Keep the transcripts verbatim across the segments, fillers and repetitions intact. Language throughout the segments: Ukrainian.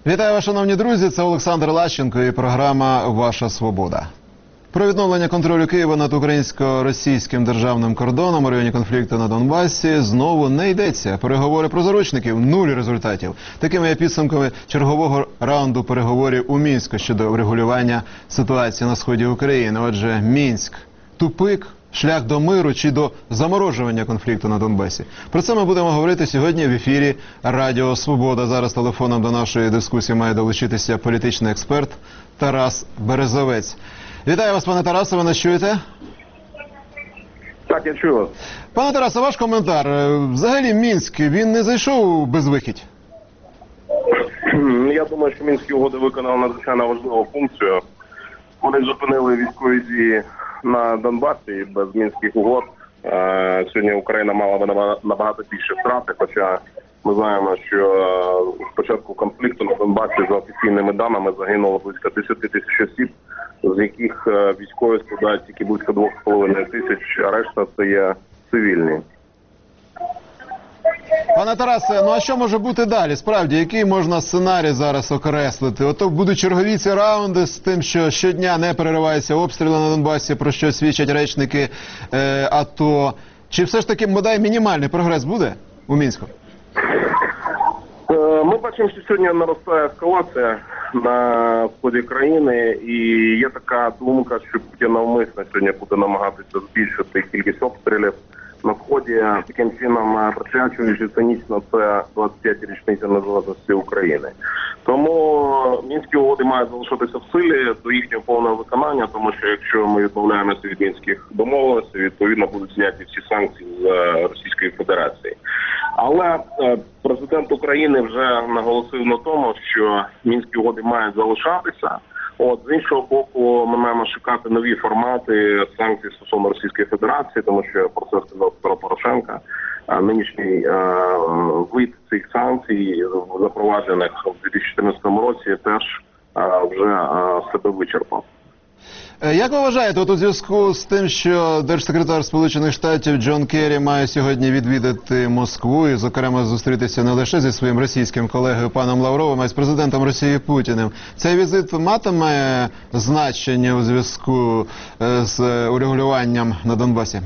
Вітаю вас, шановні друзі, це Олександр Лащенко і програма «Ваша свобода». Про відновлення контролю Києва над українсько-російським державним кордоном у районі конфлікту на Донбасі знову не йдеться. Переговори про заручників – нуль результатів. Такими є підсумками чергового раунду переговорів у Мінську щодо врегулювання ситуації на сході України. Отже, Мінськ – тупик, шлях до миру чи до заморожування конфлікту на Донбасі. Про це ми будемо говорити сьогодні в ефірі Радіо Свобода. Зараз телефоном до нашої дискусії має долучитися політичний експерт Тарас Березовець. Вітаю вас, пане Тарасе, ви нас чуєте? Так, я чую вас. Пане Тарасе, ваш коментар. Взагалі Мінськ, він не зайшов у безвихідь? Я думаю, що Мінські угоди виконали надзвичайно важливу функцію. Вони зупинили військові дії на Донбасі. Без Мінських угод сьогодні Україна мала б набагато більше втрати, хоча ми знаємо, що з початку конфлікту на Донбасі за офіційними даними загинуло близько десять тисяч осіб, з яких військові складають тільки близько двох з половиною тисяч, а решта це є цивільні. Пане Тарасе, ну а що може бути далі? Справді, який можна сценарій зараз окреслити? Ото будуть чергові ці раунди з тим, що щодня не перериваються обстріли на Донбасі, про що свідчать речники е, АТО. Чи все ж таки, бодай, мінімальний прогрес буде у Мінську? Ми бачимо, що сьогодні наростає ескалація на сході країни, і є така думка, що Путін навмисно сьогодні буде намагатися збільшити кількість обстрілів на сході, таким чином присвячуючи цинічно це двадцять п'ятій річниці незалежності України. Тому Мінські угоди мають залишитися в силі до їхнього повного виконання, тому що якщо ми відмовляємося від мінських домовленостей, відповідно будуть зняті всі санкції з Російської Федерації. Але президент України вже наголосив на тому, що Мінські угоди мають залишатися. От, з іншого боку, ми маємо шукати нові формати санкцій стосовно Російської Федерації, тому що, про це сказав Петро Порошенко, нинішній е, вид цих санкцій, запроваджених у дві тисячі чотирнадцятому році, теж е, вже е, себе вичерпав. Як ви вважаєте, от у зв'язку з тим, що держсекретар Сполучених Штатів Джон Керрі має сьогодні відвідати Москву і, зокрема, зустрітися не лише зі своїм російським колегою паном Лавровим, а й з президентом Росії Путіним, цей візит матиме значення у зв'язку з урегулюванням на Донбасі?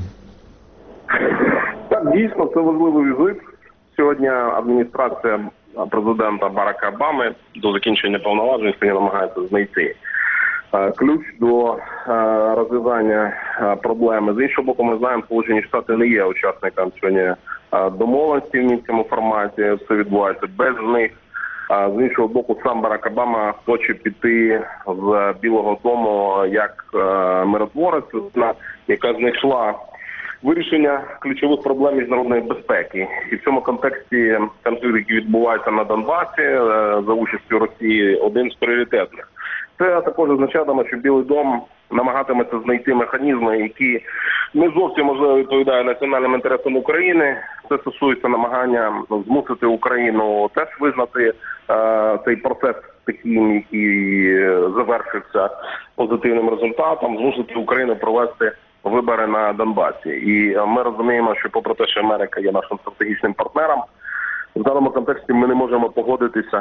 Так, дійсно, це важливий візит. Сьогодні адміністрація президента Барака Обами до закінчення повноважень сьогодні намагається знайти ключ до розв'язання проблеми. З іншого боку, ми знаємо, Сполучені Штати не є учасником сьогодні домовленості в мінському форматі, все відбувається без них. З іншого боку, сам Барак Обама хоче піти з Білого дому як миротворець, яка знайшла вирішення ключових проблем міжнародної безпеки. І в цьому контексті конфлікт, який відбувається на Донбасі за участю Росії, один з пріоритетних. Це також означатиме, що Білий дом намагатиметься знайти механізми, які не зовсім, можливо, відповідають національним інтересам України. Це стосується намагання змусити Україну теж визнати е, цей процес таким, який завершився позитивним результатом, змусити Україну провести вибори на Донбасі. І ми розуміємо, що попри те, що Америка є нашим стратегічним партнером, в даному контексті ми не можемо погодитися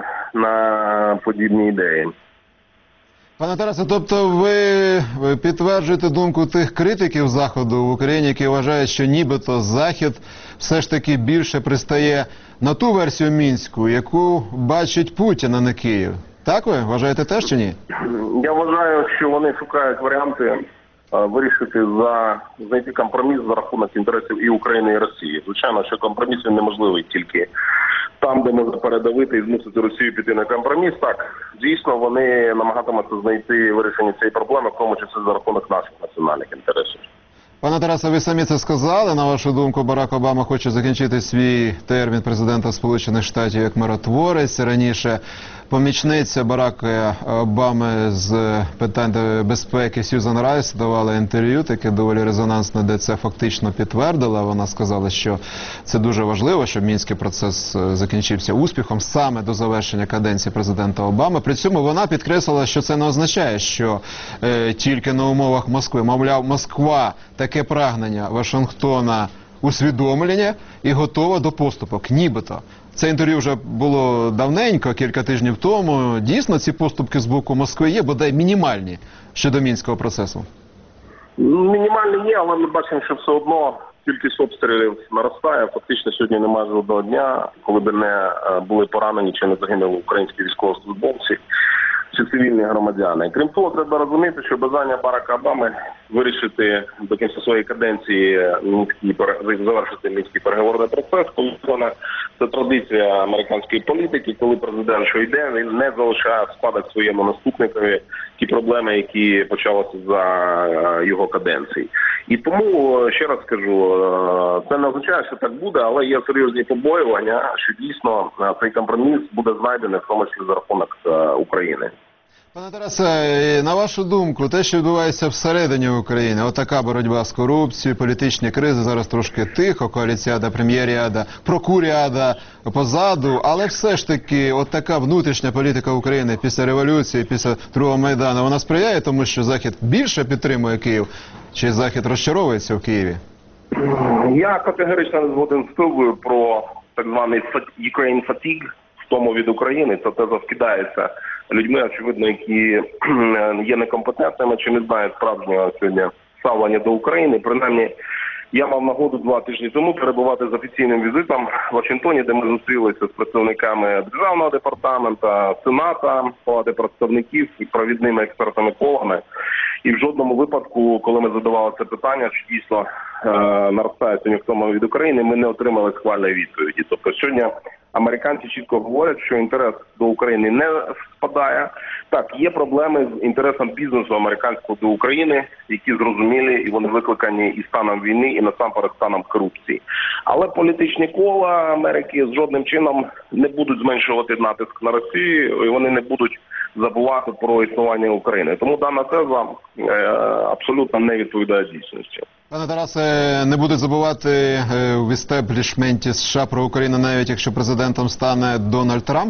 на подібні ідеї. Пане Тарасе, тобто ви підтверджуєте думку тих критиків Заходу в Україні, які вважають, що нібито Захід все ж таки більше пристає на ту версію Мінську, яку бачить Путін, а не Київ. Так ви вважаєте теж чи ні? Я вважаю, що вони шукають варіанти вирішити, за знайти компроміс за рахунок інтересів і України, і Росії. Звичайно, що компроміс він неможливий тільки там, де можна передавити і змусити Росію піти на компроміс. Так, дійсно, вони намагатимуться знайти вирішення цієї проблеми, в тому числі за рахунок наших національних інтересів. Пане Тарасе, ви самі це сказали. На вашу думку, Барак Обама хоче закінчити свій термін президента Сполучених Штатів як миротворець. Раніше помічниця Барака Обами з питань безпеки Сьюзан Райс давала інтерв'ю, таке доволі резонансне, де це фактично підтвердила. Вона сказала, що це дуже важливо, щоб мінський процес закінчився успіхом саме до завершення каденції президента Обами. При цьому вона підкреслила, що це не означає, що е, тільки на умовах Москви. Мовляв, Москва таке прагнення Вашингтона усвідомлення і готова до поступок, нібито. Це інтерв'ю вже було давненько, кілька тижнів тому. Дійсно, ці поступки з боку Москви є, бодай мінімальні щодо мінського процесу? Мінімальні є, але ми бачимо, що все одно кількість обстрілів наростає. Фактично сьогодні немає жодного дня, коли б не були поранені чи не загинули українські військовослужбовці чи цивільні громадяни. Крім того, треба розуміти, що бажання Барака Обами вирішити до кінця своєї каденції мінський, завершити мінський переговорний процес, коли це традиція американської політики, коли президент що йде, він не залишає в спадок своєму наступникові ті проблеми, які почалися за його каденції. І тому, ще раз скажу, це не означає, що так буде, але є серйозні побоювання, що дійсно цей компроміс буде знайдений, в тому числі за рахунок України. Пане Тарасе, на вашу думку, те, що відбувається всередині України, отака боротьба з корупцією, політичні кризи, зараз трошки тихо, коаліціада, прем'єріада, прокуріада позаду, але все ж таки отака внутрішня політика України після революції, після Другого Майдану, вона сприяє тому, що Захід більше підтримує Київ, чи Захід розчаровується в Києві? Я категорично не згоден з тезою про так званий Ukraine fatigue, втому від України. Це теза вкидається людьми, очевидно, які є некомпетентними чи не знають справжнього сьогодні ставлення до України. Принаймні, я мав нагоду два тижні тому перебувати з офіційним візитом в Вашингтоні, де ми зустрілися з представниками Державного департаменту, Сената, Палати представників і провідними експертами колами. І в жодному випадку, коли ми задавали це питання, що дійсно е, наростає сьогодні втома від України, ми не отримали схвальної відповіді. Тобто сьогодні американці чітко говорять, що інтерес до України не спадає. Так, є проблеми з інтересом бізнесу американського до України, які зрозумілі, і вони викликані і станом війни, і насамперед станом корупції. Але політичні кола Америки з жодним чином не будуть зменшувати натиск на Росію, і вони не будуть забувати про існування України. Тому дана теза е, абсолютно не відповідає дійсності. Пане Тарасе, не будуть забувати е, в істеблішменті США про Україну, навіть якщо президентом стане Дональд Трамп?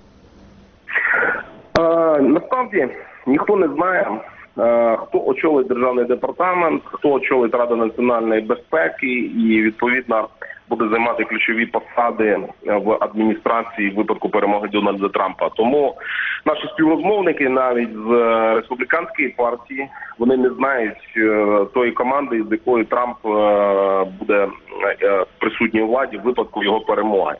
Е, насправді, ніхто не знає, е, хто очолить Державний департамент, хто очолить Раду національної безпеки і, відповідно, буде займати ключові посади в адміністрації в випадку перемоги Дональда Трампа. Тому наші співрозмовники навіть з республіканської партії, вони не знають е, тої команди, з якою Трамп е, буде е, присутній у владі в випадку його перемоги.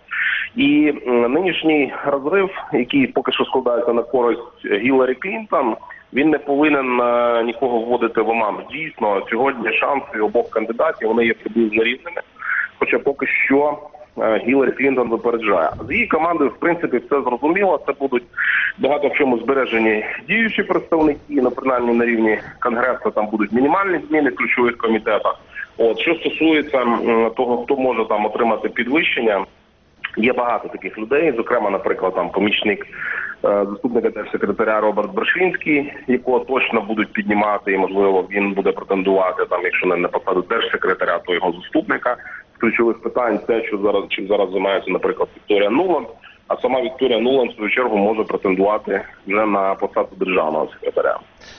І е, нинішній розрив, який поки що складається на користь Гіларі Клінтон, він не повинен е, нікого вводити в оману. Дійсно, сьогодні шанси обох кандидатів, вони є приблизно рівними. Хоча поки що Гіларі Клінтон випереджає. З її командою, в принципі, все зрозуміло. Це будуть багато в чому збережені діючі представники, на принаймні на рівні Конгресу там будуть мінімальні зміни в ключових комітетах. От що стосується того, хто може там отримати підвищення, є багато таких людей, зокрема, наприклад, там помічник заступника держсекретаря Роберт Брошинський, якого точно будуть піднімати, і, можливо, він буде претендувати, там, якщо не на посаду держсекретаря, то його заступника з ключових питань, те, що зараз, чим зараз займається, наприклад, Вікторія Нуланд, а сама Вікторія Нуланд, в свою чергу, може претендувати вже на посаду державного секретаря.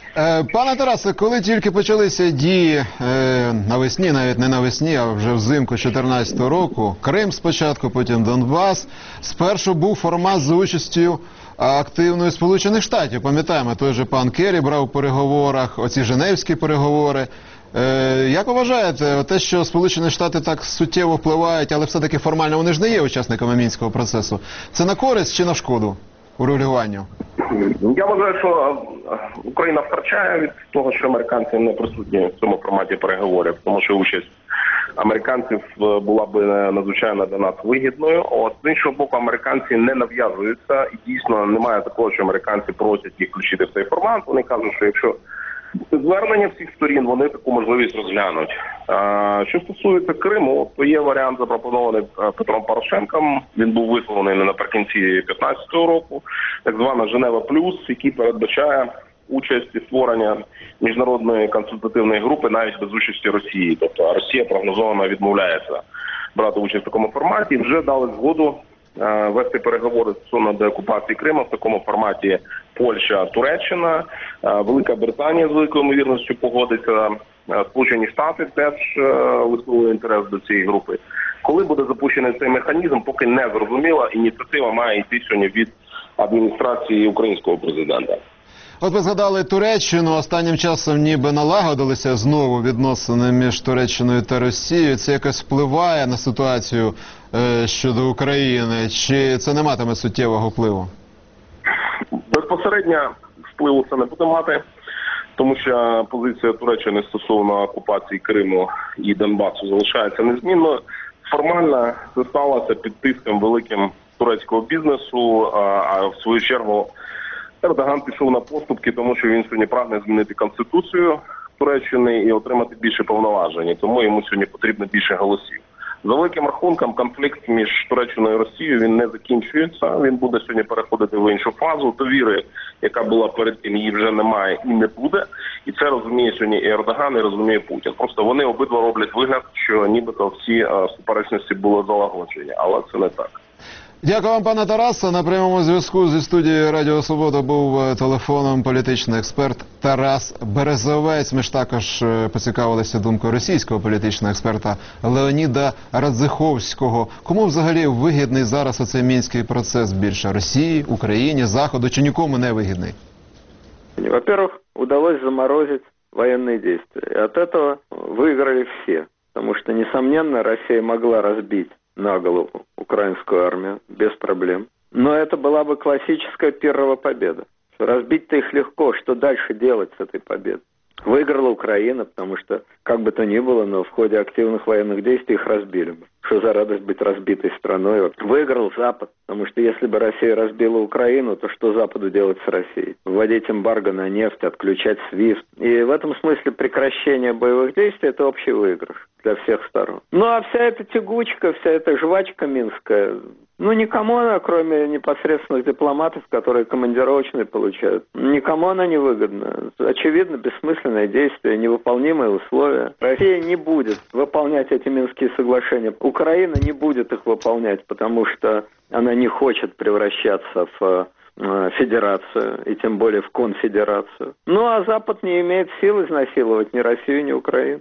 Пане Тарасе, коли тільки почалися дії е, навесні, навіть не навесні, а вже взимку дві тисячі чотирнадцятого року, Крим спочатку, потім Донбас, спершу був формат за участю активної Сполучених Штатів. Пам'ятаємо, той же пан Керрі брав у переговорах, оці женевські переговори. Е, як ви вважаєте, те, що Сполучені Штати так суттєво впливають, але все-таки формально вони ж не є учасниками Мінського процесу, це на користь чи на шкоду урегулюванню? Я вважаю, що Україна втрачає від того, що американці не присутні в цьому форматі переговорів, тому що участь американців була б надзвичайно для нас вигідною. От, з іншого боку, американці не нав'язуються, і дійсно немає такого, що американці просять їх включити в цей формат. Вони кажуть, що якщо звернення всіх сторін, вони таку можливість розглянуть. А, що стосується Криму, то є варіант, запропонований Петром Порошенком. Він був висловлений наприкінці дві тисячі п'ятнадцятого року, так звана Женева Плюс, який передбачає участь і створення міжнародної консультативної групи навіть без участі Росії. Тобто Росія прогнозовано відмовляється брати участь в такому форматі. І вже дали згоду е, вести переговори стосовно деокупації Криму в такому форматі Польща, Туреччина, е, Велика Британія з великою ймовірністю погодиться, е, Сполучені Штати теж е, висловили інтерес до цієї групи. Коли буде запущений цей механізм, поки не зрозуміло, ініціатива має йти сьогодні від адміністрації українського президента. От ви згадали Туреччину, останнім часом ніби налагодилися знову відносини між Туреччиною та Росією. Це якось впливає на ситуацію е, щодо України, чи це не матиме суттєвого впливу? Безпосередньо впливу це не буде мати, тому що позиція Туреччини стосовно окупації Криму і Донбасу залишається незмінною. Формально це сталося під тиском великим турецького бізнесу, а в свою чергу Ердоган пішов на поступки, тому що він сьогодні прагне змінити Конституцію Туреччини і отримати більше повноважень, тому йому сьогодні потрібно більше голосів. За великим рахунком, конфлікт між Туреччиною і Росією, він не закінчується, він буде сьогодні переходити в іншу фазу. Довіри, яка була перед тим, її вже немає і не буде. І це розуміє сьогодні і Ердоган, і розуміє Путін. Просто вони обидва роблять вигляд, що нібито всі суперечності були залагоджені, але це не так. Дякую вам, пане Тарасе. На прямому зв'язку зі студією Радіо Свобода був телефоном політичний експерт Тарас Березовець. Ми ж також поцікавилися думкою російського політичного експерта Леоніда Радзиховського. Кому взагалі вигідний зараз оцей мінський процес більше? Росії, Україні, Заходу чи нікому не вигідний? Во-первых, удалось заморозить военные действия. И от этого выиграли все. Потому что, несомненно, Россия могла разбить на голову украинскую армию без проблем. Но это была бы классическая пиррова победа. Разбить-то их легко, что дальше делать с этой победой? Выиграла Украина, потому что, как бы то ни было, но в ходе активных военных действий их разбили бы. Что за радость быть разбитой страной? Выиграл Запад, потому что если бы Россия разбила Украину, то что Западу делать с Россией? Вводить эмбарго на нефть, отключать свифт. И в этом смысле прекращение боевых действий – это общий выигрыш для всех сторон. Ну а вся эта тягучка, вся эта жвачка минская, ну никому она, кроме непосредственных дипломатов, которые командировочные получают, никому она не выгодна. Очевидно, бессмысленное действие, невыполнимые условия. Россия не будет выполнять эти Минские соглашения. Украина не будет их выполнять, потому что она не хочет превращаться в федерацию, и тем более в конфедерацию. Ну а Запад не имеет сил изнасиловать ни Россию, ни Украину.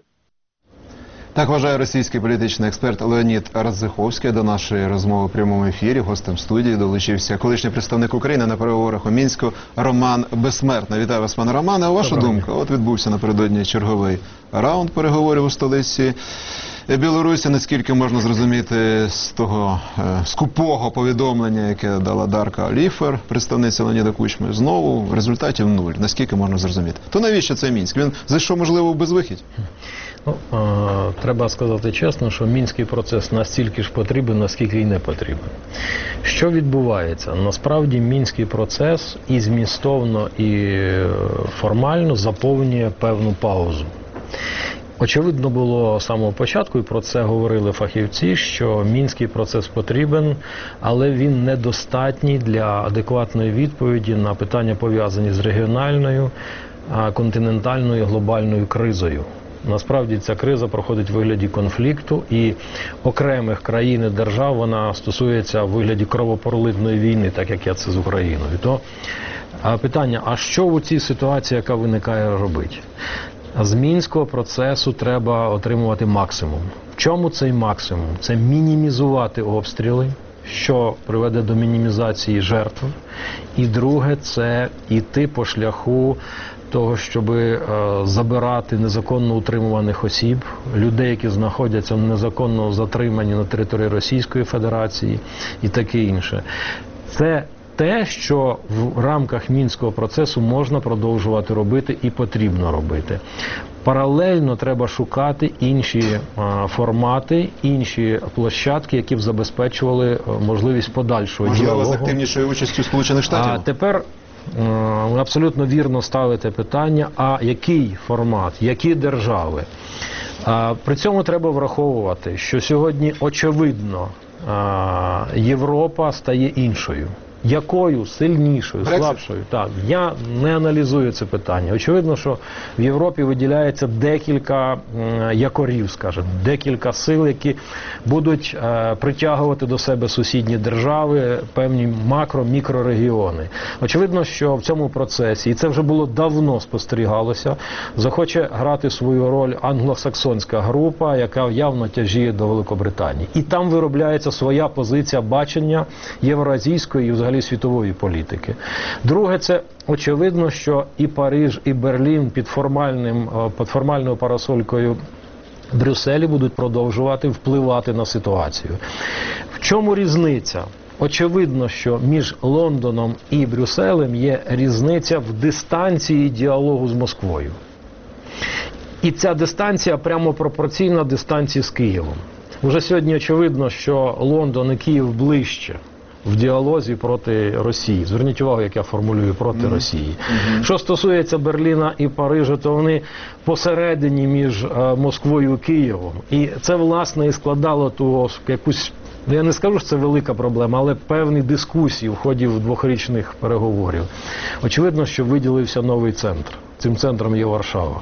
Так вважає російський політичний експерт Леонід Радзиховський. До нашої розмови в прямому ефірі гостем студії долучився колишній представник України на переговорах у Мінську Роман Безсмертний. Вітаю вас, пане Романе. А ваша думка? От відбувся напередодні черговий раунд переговорів у столиці Білорусі. Наскільки можна зрозуміти з того е, скупого повідомлення, яке дала Дарка Ліфер, представниця Леоніда Кучми, знову результатів нуль. Наскільки можна зрозуміти? То навіщо цей Мінськ? Він зайшов, можливо, в безвихідь? Ну, е, треба сказати чесно, що мінський процес настільки ж потрібен, наскільки й не потрібен. Що відбувається? Насправді мінський процес і змістовно, і формально заповнює певну паузу. Очевидно було з самого початку, і про це говорили фахівці, що мінський процес потрібен, але він недостатній для адекватної відповіді на питання, пов'язані з регіональною, континентальною, глобальною кризою. Насправді ця криза проходить в вигляді конфлікту, і окремих країн і держав вона стосується в вигляді кровопролитної війни, так як я це з Україною. То питання, а що у цій ситуації, яка виникає, робити? З мінського процесу треба отримувати максимум. В чому цей максимум? Це мінімізувати обстріли, що приведе до мінімізації жертв. І друге, це йти по шляху того, щоб е, забирати незаконно утримуваних осіб, людей, які знаходяться незаконно затримані на території Російської Федерації і таке інше. Це те, що в рамках мінського процесу можна продовжувати робити і потрібно робити. Паралельно треба шукати інші а, формати, інші площадки, які б забезпечували можливість подальшого Можливо, діалогу. з активнішою участю Сполучених Штатів? А тепер ви абсолютно вірно ставите питання, а який формат, які держави? А, при цьому треба враховувати, що сьогодні очевидно а, Європа стає іншою. Якою? Сильнішою, Брексит? слабшою? Так, я не аналізую це питання. Очевидно, що в Європі виділяється декілька м, якорів, скажімо, декілька сил, які будуть е, притягувати до себе сусідні держави, певні макро-мікрорегіони. Очевидно, що в цьому процесі, і це вже було давно спостерігалося, захоче грати свою роль англосаксонська група, яка явно тяжіє до Великобританії. І там виробляється своя позиція бачення євроазійської і взагалі світової політики. Друге, це очевидно, що і Париж, і Берлін під формальним, під формальною парасолькою Брюсселі будуть продовжувати впливати на ситуацію. В чому різниця? Очевидно, що між Лондоном і Брюсселем є різниця в дистанції діалогу з Москвою. І ця дистанція прямо пропорційна дистанції з Києвом. Уже сьогодні очевидно, що Лондон і Київ ближче в діалозі проти Росії. Зверніть увагу, як я формулюю, проти mm-hmm. Росії. Mm-hmm. Що стосується Берліна і Парижа, то вони посередині між е, Москвою і Києвом. І це, власне, і складало ту якусь, я не скажу, що це велика проблема, але певні дискусії в ході двохрічних переговорів. Очевидно, що виділився новий центр. Цим центром є Варшава.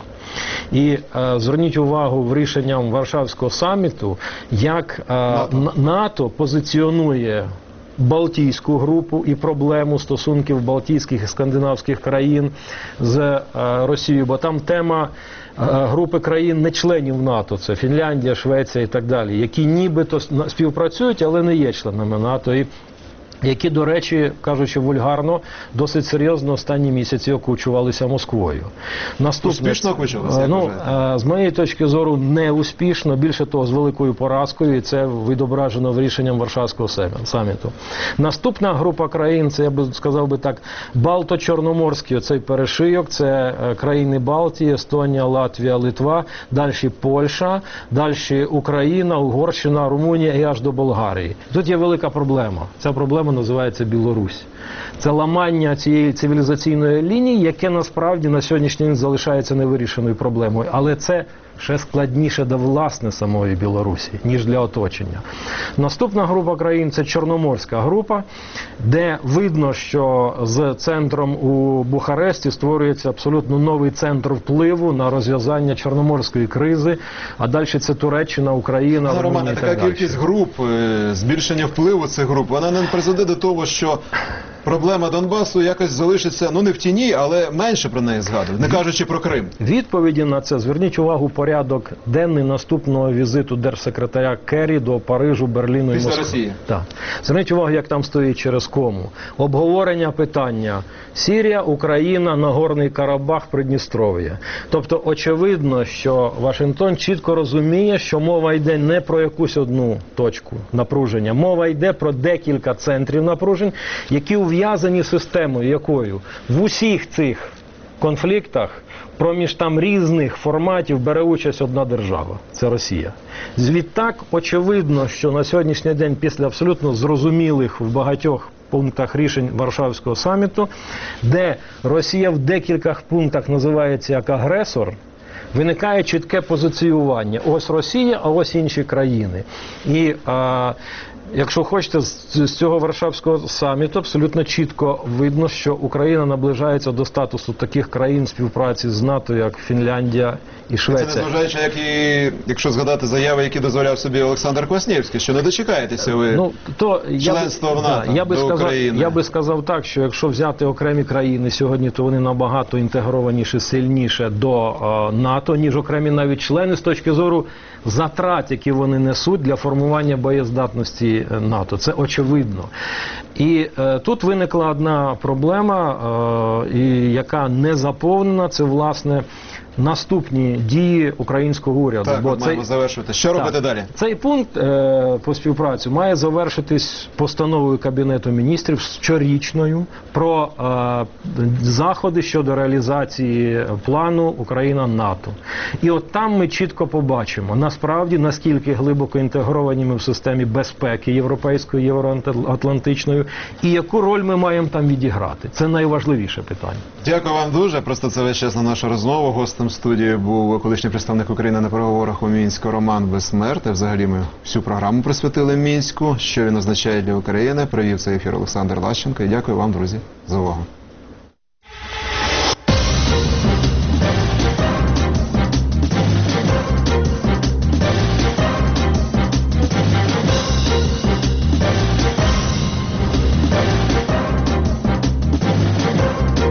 І е, зверніть увагу в рішенням Варшавського саміту, як е, НАТО. НАТО позиціонує Балтійську групу і проблему стосунків балтійських і скандинавських країн з е, Росією, бо там тема е, групи країн не членів НАТО, це Фінляндія, Швеція і так далі, які нібито співпрацюють, але не є членами НАТО. І які, до речі, кажучи вульгарно, досить серйозно останні місяці окучувалися Москвою. Наступне, успішно окучувалися? Ну, з моєї точки зору, не успішно, більше того, з великою поразкою, і це відображено в рішенням Варшавського саміту. Наступна група країн, це, я би сказав би так, Балто-Чорноморський, оцей перешийок, це країни Балтії, Естонія, Латвія, Литва, далі Польща, далі Україна, Угорщина, Румунія і аж до Болгарії. Тут є велика проблема. Ця проблема називається Білорусь. Це ламання цієї цивілізаційної лінії, яке насправді на сьогоднішній день залишається невирішеною проблемою. Але це ще складніше до власне самої Білорусі, ніж для оточення. Наступна група країн – це Чорноморська група, де видно, що з центром у Бухаресті створюється абсолютно новий центр впливу на розв'язання чорноморської кризи, а далі це Туреччина, Україна, Румунія Романе, і так далі. Така кількість груп, збільшення впливу цих груп, вона не призведе до того, що проблема Донбасу якось залишиться, ну не в тіні, але менше про неї згадують, не кажучи про Крим. Відповіді на це, зверніть увагу, порядок денний наступного візиту держсекретаря Керрі до Парижу, Берліну і Москви. Після Росії. Так. Зверніть увагу, як там стоїть через кому. Обговорення питання Сирія, Україна, Нагорний Карабах, Придністров'я. Тобто, очевидно, що Вашингтон чітко розуміє, що мова йде не про якусь одну точку напруження. Мова йде про декілька центрів напружень, які ув'язані системою, якою в усіх цих конфліктах проміж там різних форматів бере участь одна держава – це Росія. Звідтак, очевидно, що на сьогоднішній день після абсолютно зрозумілих в багатьох пунктах рішень Варшавського саміту, де Росія в декількох пунктах називається як агресор, виникає чітке позиціювання. Ось Росія, а ось інші країни. І а, якщо хочете, з цього Варшавського саміту абсолютно чітко видно, що Україна наближається до статусу таких країн співпраці з НАТО, як Фінляндія і Швеція. Це незважаючи, як і, якщо згадати заяви, які дозволяв собі Олександр Кваснєвський, що не дочекаєтеся ви ну, то членства я, в НАТО да, я би до сказав, України. Я би сказав так, що якщо взяти окремі країни сьогодні, то вони набагато інтегрованіше, сильніше до е, НАТО, ніж окремі навіть члени з точки зору затрат, які вони несуть для формування боєздатності НАТО. Це очевидно. І е, тут виникла одна проблема, е, і, яка не заповнена, це, власне, наступні дії українського уряду. Так, бо ми цей, маємо завершувати. Що так, робити далі? Цей пункт е, по співпраці має завершитись постановою Кабінету міністрів щорічною про е, заходи щодо реалізації плану Україна-НАТО. І от там ми чітко побачимо, насправді, наскільки глибоко інтегровані ми в системі безпеки європейської, євроатлантичної, і яку роль ми маємо там відіграти. Це найважливіше питання. Дякую вам дуже. Просто це весь час на нашу розмову. Гостем гостем студії був колишній представник України на переговорах у Мінську Роман Бессмерть. Взагалі ми всю програму присвятили Мінську. Що він означає для України? Привів цей ефір Олександр Лащенко. І дякую вам, друзі, за увагу.